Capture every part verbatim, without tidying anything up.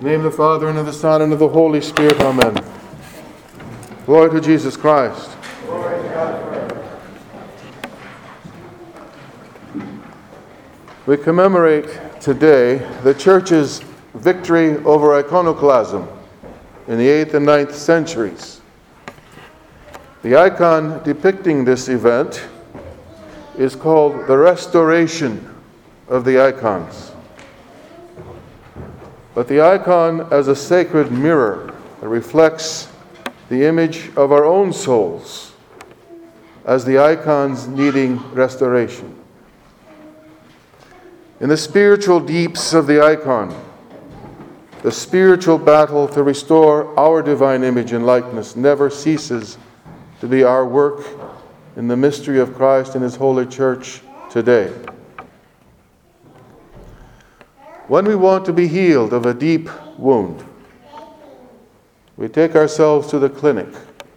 In the name of the Father, and of the Son, and of the Holy Spirit. Amen. Glory to Jesus Christ. Glory to God forever. We commemorate today the Church's victory over iconoclasm in the eighth and ninth centuries. The icon depicting this event is called the Restoration of the Icons. But the icon as a sacred mirror that reflects the image of our own souls as the icons needing restoration. In the spiritual deeps of the icon, the spiritual battle to restore our divine image and likeness never ceases to be our work in the mystery of Christ and His Holy Church today. When we want to be healed of a deep wound, we take ourselves to the clinic.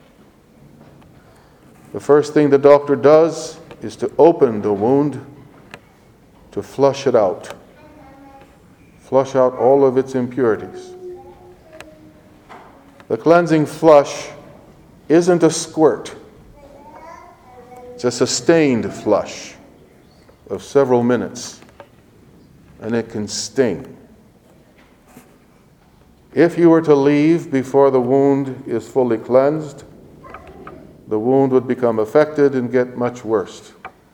The first thing the doctor does is to open the wound, to flush it out. Flush out all of its impurities. The cleansing flush isn't a squirt. It's a sustained flush of several minutes, and it can sting. If you were to leave before the wound is fully cleansed, the wound would become affected and get much worse.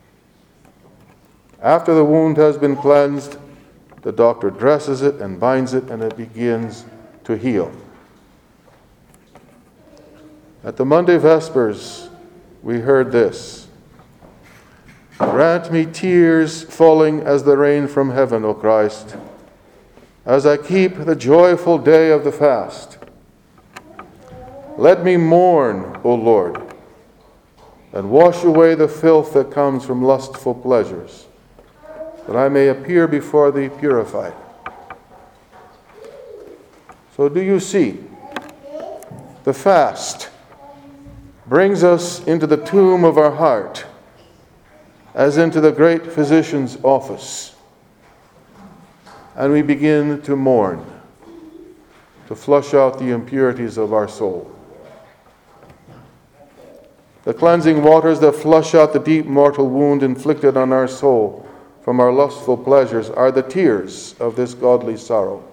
After the wound has been cleansed, the doctor dresses it and binds it, and it begins to heal. At the Monday Vespers, we heard this: "Grant me tears falling as the rain from heaven, O Christ, as I keep the joyful day of the fast. Let me mourn, O Lord, and wash away the filth that comes from lustful pleasures, that I may appear before Thee purified." So do you see? The fast brings us into the tomb of our heart, as into the great physician's office. And we begin to mourn, to flush out the impurities of our soul. The cleansing waters that flush out the deep mortal wound inflicted on our soul from our lustful pleasures are the tears of this godly sorrow.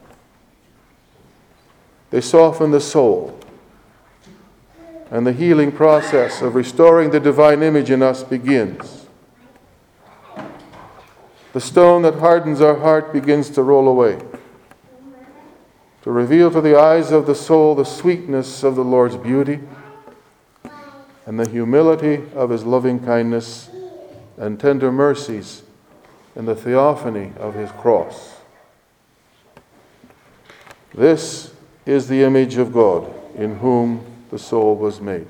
They soften the soul, and the healing process of restoring the divine image in us begins. The stone that hardens our heart begins to roll away, to reveal to the eyes of the soul the sweetness of the Lord's beauty and the humility of His loving kindness and tender mercies in the theophany of His cross. This is the image of God in whom the soul was made.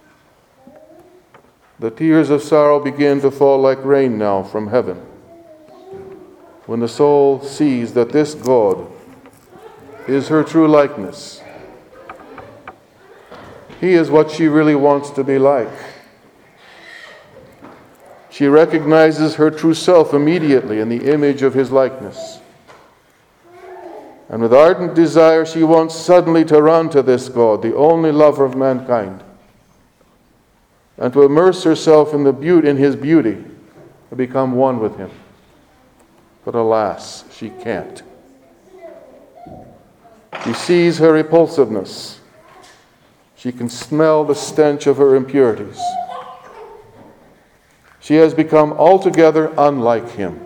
The tears of sorrow begin to fall like rain now from heaven, when the soul sees that this God is her true likeness. He is what she really wants to be like. She recognizes her true self immediately in the image of His likeness. And with ardent desire, she wants suddenly to run to this God, the only lover of mankind, and to immerse herself in the beauty, in His beauty, to become one with Him. But alas, she can't. She sees her repulsiveness. She can smell the stench of her impurities. She has become altogether unlike Him.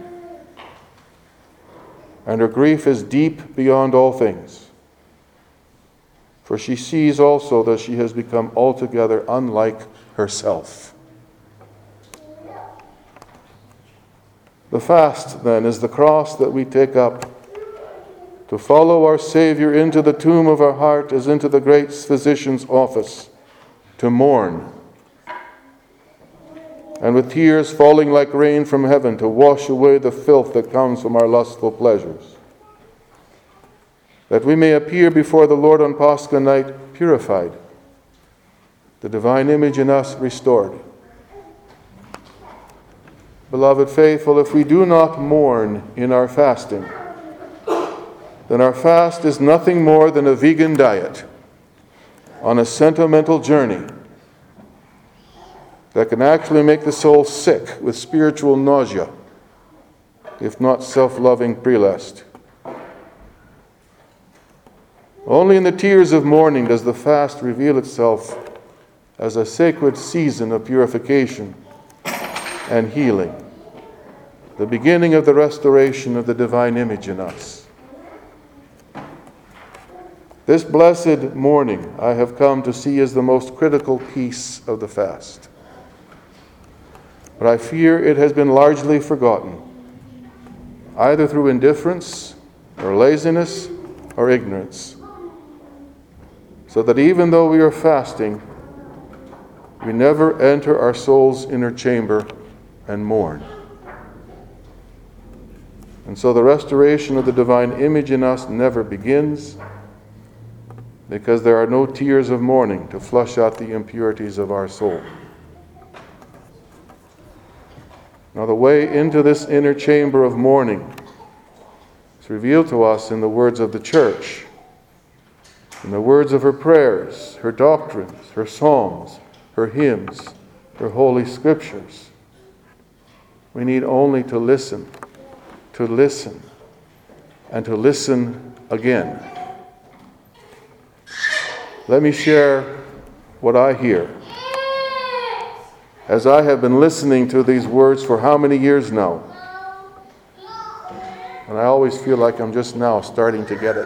And her grief is deep beyond all things. For she sees also that she has become altogether unlike herself. The fast, then, is the cross that we take up to follow our Savior into the tomb of our heart as into the great physician's office, to mourn, and with tears falling like rain from heaven to wash away the filth that comes from our lustful pleasures, that we may appear before the Lord on Pascha night purified, the divine image in us restored. Beloved faithful, if we do not mourn in our fasting, then our fast is nothing more than a vegan diet on a sentimental journey that can actually make the soul sick with spiritual nausea, if not self-loving prelest. Only in the tears of mourning does the fast reveal itself as a sacred season of purification and healing, the beginning of the restoration of the divine image in us. This blessed mourning I have come to see as the most critical piece of the fast. But I fear it has been largely forgotten, either through indifference or laziness or ignorance, so that even though we are fasting, we never enter our soul's inner chamber and mourn. And so the restoration of the divine image in us never begins, because there are no tears of mourning to flush out the impurities of our soul. Now, the way into this inner chamber of mourning is revealed to us in the words of the church, in the words of her prayers, her doctrines, her psalms, her hymns, her holy scriptures. We need only to listen, to listen, and to listen again. Let me share what I hear, as I have been listening to these words for how many years now? And I always feel like I'm just now starting to get it.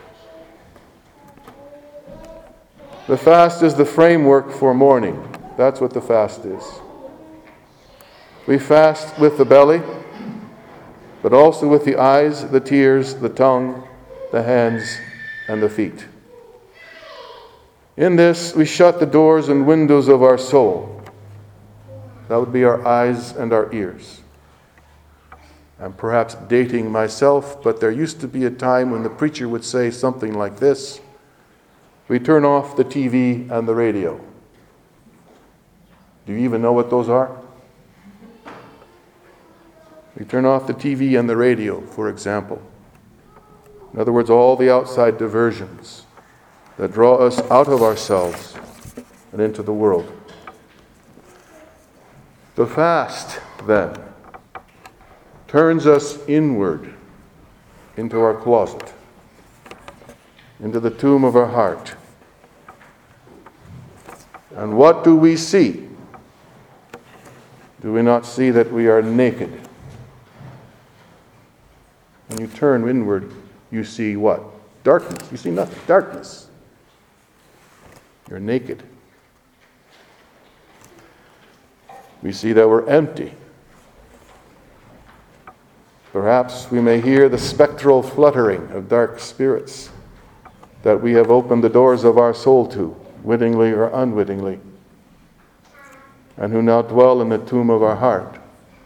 The fast is the framework for mourning. That's what the fast is. We fast with the belly, but also with the eyes, the tears, the tongue, the hands, and the feet. In this, we shut the doors and windows of our soul. That would be our eyes and our ears. I'm perhaps dating myself, but there used to be a time when the preacher would say something like this: we turn off the T V and the radio. Do you even know what those are? We turn off the T V and the radio, for example. In other words, all the outside diversions that draw us out of ourselves and into the world. The fast, then, turns us inward into our closet, into the tomb of our heart. And what do we see? Do we not see that we are naked? When you turn inward, you see what? Darkness. You see nothing. Darkness. You're naked. We see that we're empty. Perhaps we may hear the spectral fluttering of dark spirits that we have opened the doors of our soul to, wittingly or unwittingly, and who now dwell in the tomb of our heart.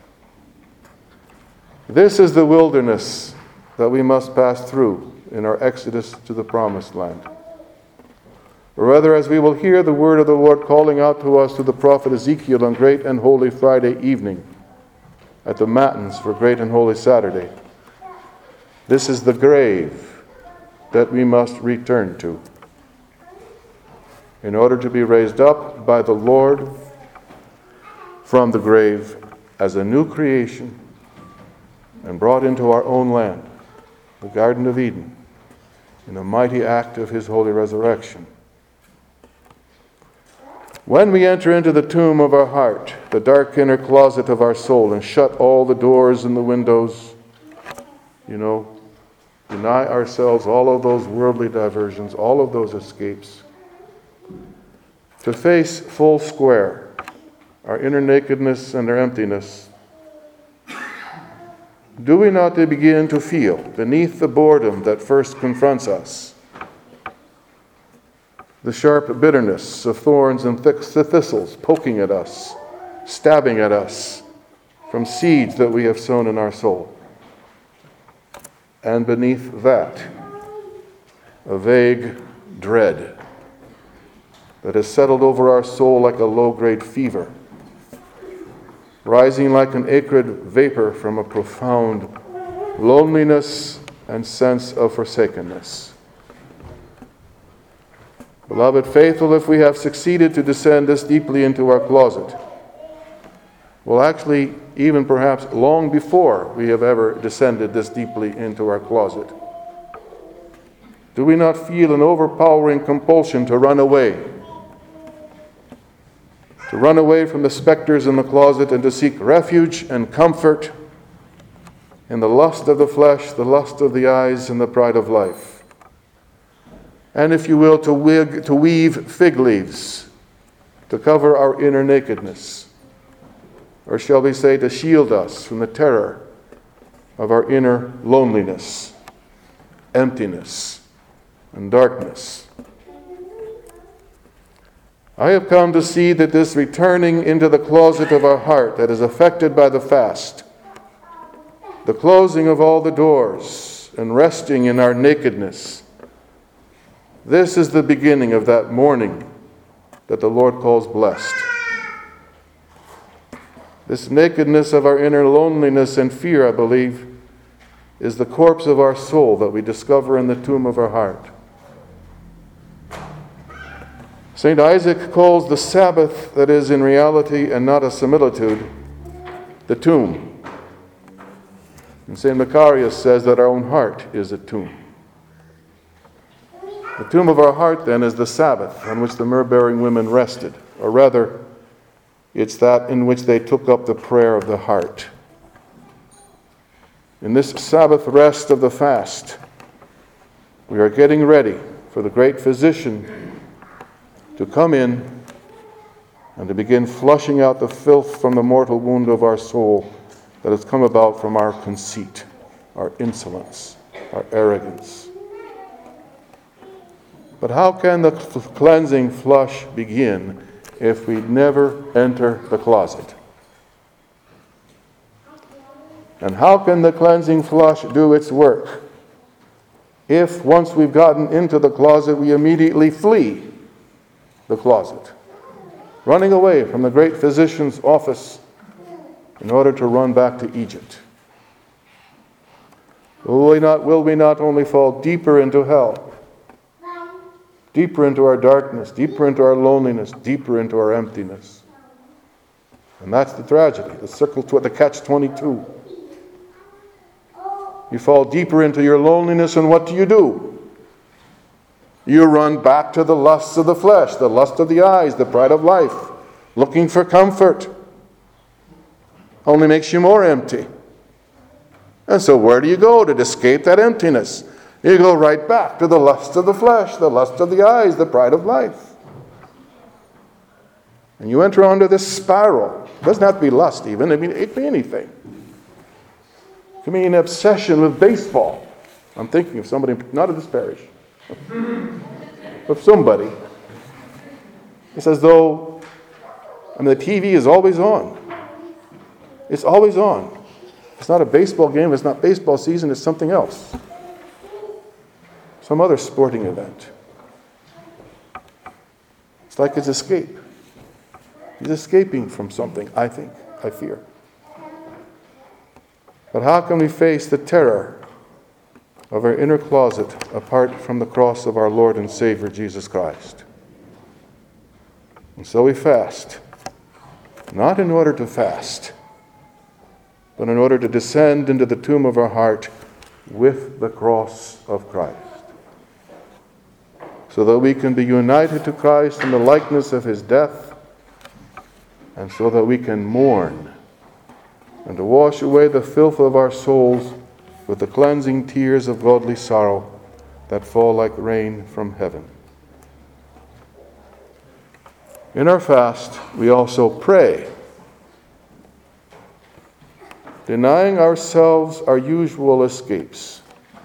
This is the wilderness that we must pass through in our exodus to the promised land. Or rather, as we will hear the word of the Lord calling out to us through the prophet Ezekiel on Great and Holy Friday evening at the Matins for Great and Holy Saturday. This is the grave that we must return to in order to be raised up by the Lord from the grave as a new creation and brought into our own land, the Garden of Eden, in a mighty act of his holy resurrection. When we enter into the tomb of our heart, the dark inner closet of our soul, and shut all the doors and the windows, you know, deny ourselves all of those worldly diversions, all of those escapes, to face full square our inner nakedness and our emptiness, do we not begin to feel, beneath the boredom that first confronts us, the sharp bitterness of thorns and thick thistles poking at us, stabbing at us from seeds that we have sown in our soul? And beneath that, a vague dread that has settled over our soul like a low-grade fever, rising like an acrid vapor from a profound loneliness and sense of forsakenness. Beloved, faithful if we have succeeded to descend this deeply into our closet. Well, actually, even perhaps long before we have ever descended this deeply into our closet. Do we not feel an overpowering compulsion to run away? To run away from the specters in the closet and to seek refuge and comfort in the lust of the flesh, the lust of the eyes, and the pride of life. And if you will, to, wig, to weave fig leaves to cover our inner nakedness, or shall we say, to shield us from the terror of our inner loneliness, emptiness, and darkness. I have come to see that this returning into the closet of our heart that is affected by the fast, the closing of all the doors and resting in our nakedness, this is the beginning of that morning that the Lord calls blessed. This nakedness of our inner loneliness and fear, I believe, is the corpse of our soul that we discover in the tomb of our heart. Saint Isaac calls the Sabbath, that is in reality and not a similitude, the tomb. And Saint Macarius says that our own heart is a tomb. The tomb of our heart, then, is the Sabbath on which the myrrh-bearing women rested, or rather, it's that in which they took up the prayer of the heart. In this Sabbath rest of the fast, we are getting ready for the great physician to come in and to begin flushing out the filth from the mortal wound of our soul that has come about from our conceit, our insolence, our arrogance. But how can the cleansing flush begin if we never enter the closet? And how can the cleansing flush do its work if once we've gotten into the closet we immediately flee the closet, running away from the great physician's office in order to run back to Egypt? Will we not, will we not only fall deeper into hell, deeper into our darkness, deeper into our loneliness, deeper into our emptiness? And that's the tragedy, the circle, the catch twenty-two. You fall deeper into your loneliness, and what do you do? You run back to the lusts of the flesh, the lust of the eyes, the pride of life, looking for comfort. Only makes you more empty. And so where do you go to escape that emptiness? You go right back to the lust of the flesh, the lust of the eyes, the pride of life. And you enter onto this spiral. It doesn't have to be lust even. I mean, it can be anything. It can be an obsession with baseball. I'm thinking of somebody, not of this parish, of somebody. It's as though, I mean, the T V is always on. It's always on. It's not a baseball game. It's not baseball season. It's something else. Some other sporting event. It's like his escape. He's escaping from something, I think, I fear. But how can we face the terror of our inner closet apart from the cross of our Lord and Savior Jesus Christ? And so we fast, not in order to fast, but in order to descend into the tomb of our heart with the cross of Christ, so that we can be united to Christ in the likeness of his death, and so that we can mourn and to wash away the filth of our souls with the cleansing tears of godly sorrow that fall like rain from heaven. In our fast, we also pray, denying ourselves our usual escapes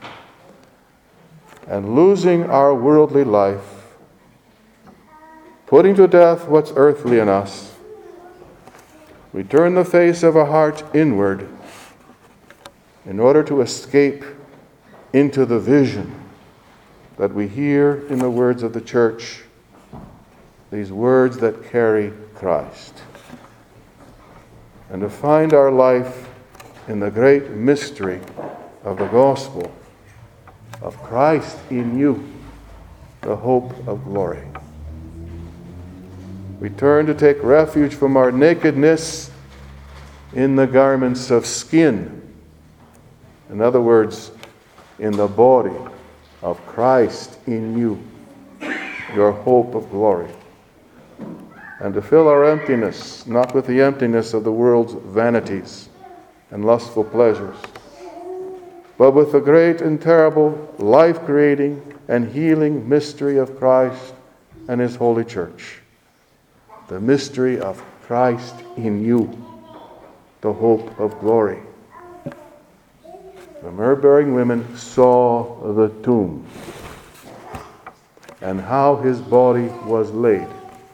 and losing our worldly life, putting to death what's earthly in us. We turn the face of our heart inward in order to escape into the vision that we hear in the words of the church, these words that carry Christ, and to find our life in the great mystery of the gospel of Christ in you, the hope of glory. We turn to take refuge from our nakedness in the garments of skin. In other words, in the body of Christ in you, your hope of glory. And to fill our emptiness, not with the emptiness of the world's vanities and lustful pleasures, but with the great and terrible, life-creating and healing mystery of Christ and His holy church. The mystery of Christ in you, the hope of glory. The myrrh-bearing women saw the tomb and how His body was laid.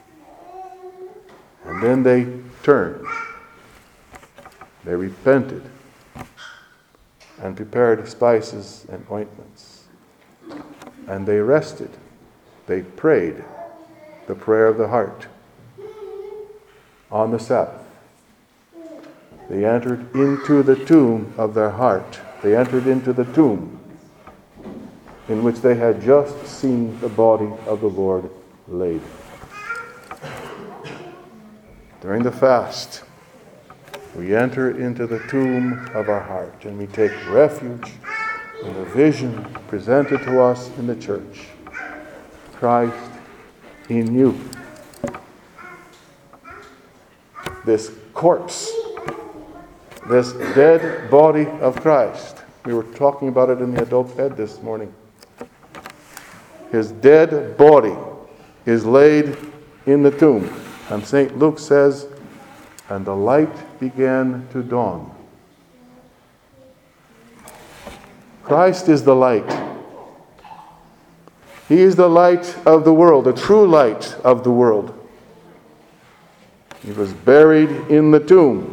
And then they turned. They repented and prepared spices and ointments. And they rested. They prayed the prayer of the heart on the Sabbath. They entered into the tomb of their heart. They entered into the tomb in which they had just seen the body of the Lord laid. During the fast, we enter into the tomb of our heart and we take refuge in the vision presented to us in the church. Christ in you. This corpse, this dead body of Christ. We were talking about it in the adult ed this morning. His dead body is laid in the tomb. And Saint Luke says, and the light began to dawn. Christ is the light. He is the light of the world, the true light of the world. He was buried in the tomb.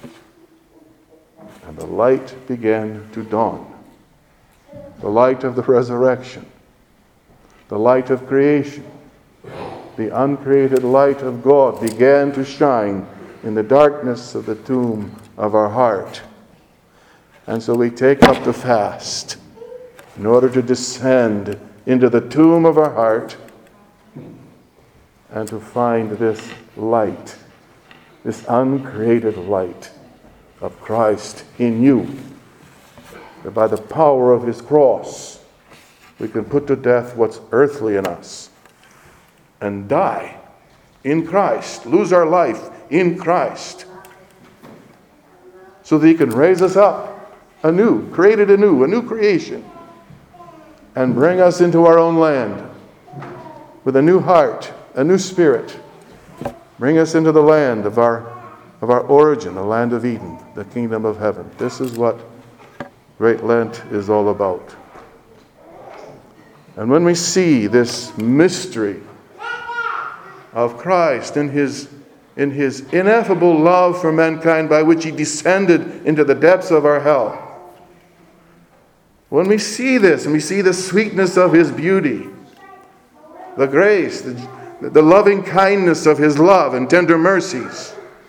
And the light began to dawn. The light of the resurrection. The light of creation. The uncreated light of God began to shine in the darkness of the tomb of our heart. And so we take up the fast in order to descend into the tomb of our heart and to find this light, this uncreated light of Christ in you. That by the power of His cross, we can put to death what's earthly in us and die in Christ, lose our life in Christ, so that He can raise us up anew, created anew, a new creation, and bring us into our own land with a new heart, a new spirit. Bring us into the land of our of our origin, the land of Eden, the kingdom of heaven. This is what Great Lent is all about. And when we see this mystery of Christ in his, in his ineffable love for mankind by which He descended into the depths of our hell, when we see this and we see the sweetness of His beauty, the grace, the, the loving kindness of His love and tender mercies,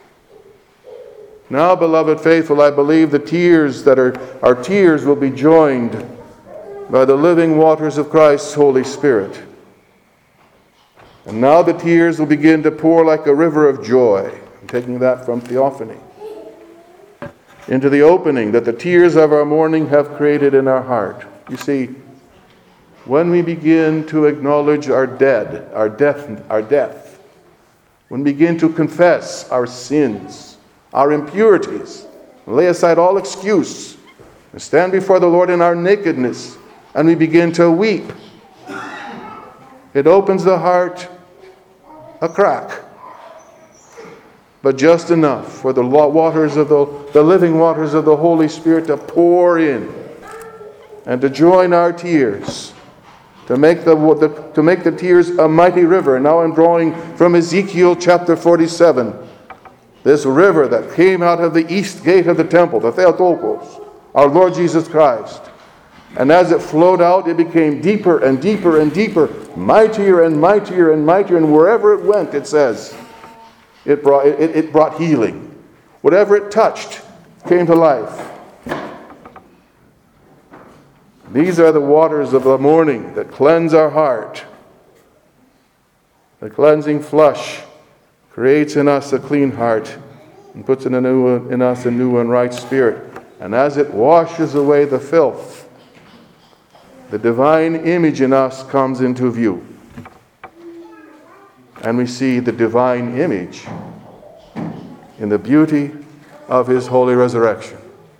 now, beloved faithful, I believe the tears that are our tears will be joined by the living waters of Christ's Holy Spirit. And now the tears will begin to pour like a river of joy. I'm taking that from Theophany. Into the opening that the tears of our mourning have created in our heart. You see, when we begin to acknowledge our dead, our death, our death, when we begin to confess our sins, our impurities, lay aside all excuse, and stand before the Lord in our nakedness, and we begin to weep, it opens the heart a crack, but just enough for the waters of the, the living waters of the Holy Spirit to pour in and to join our tears, to make the, the to make the tears a mighty river. Now I'm drawing from Ezekiel chapter forty-seven. This river that came out of the east gate of the temple, the Theotokos, our Lord Jesus Christ. And as it flowed out, it became deeper and deeper and deeper, mightier and mightier and mightier. And wherever it went, it says, it brought, it, it brought healing. Whatever it touched came to life. These are the waters of the morning that cleanse our heart. The cleansing flush creates in us a clean heart and puts in, a new, in us a new and right spirit. And as it washes away the filth, the divine image in us comes into view. And we see the divine image in the beauty of his holy resurrection.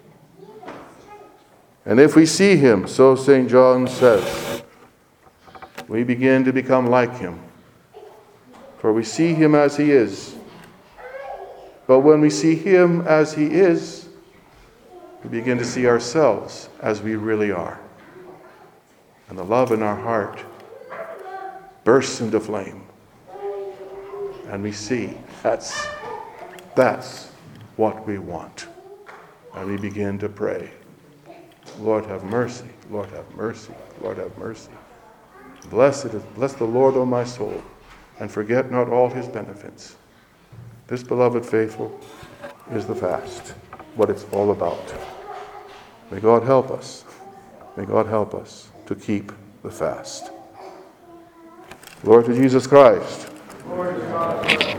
And if we see him, so Saint John says, we begin to become like him. For we see him as he is. But when we see him as he is, we begin to see ourselves as we really are. And the love in our heart bursts into flame. And we see that's, that's what we want. And we begin to pray, Lord have mercy, Lord have mercy, Lord have mercy. Blessed is, bless the Lord, O my soul, and forget not all his benefits. This, beloved faithful, is the fast, what it's all about. May God help us. May God help us to keep the fast. Lord to Jesus Christ. Lord God.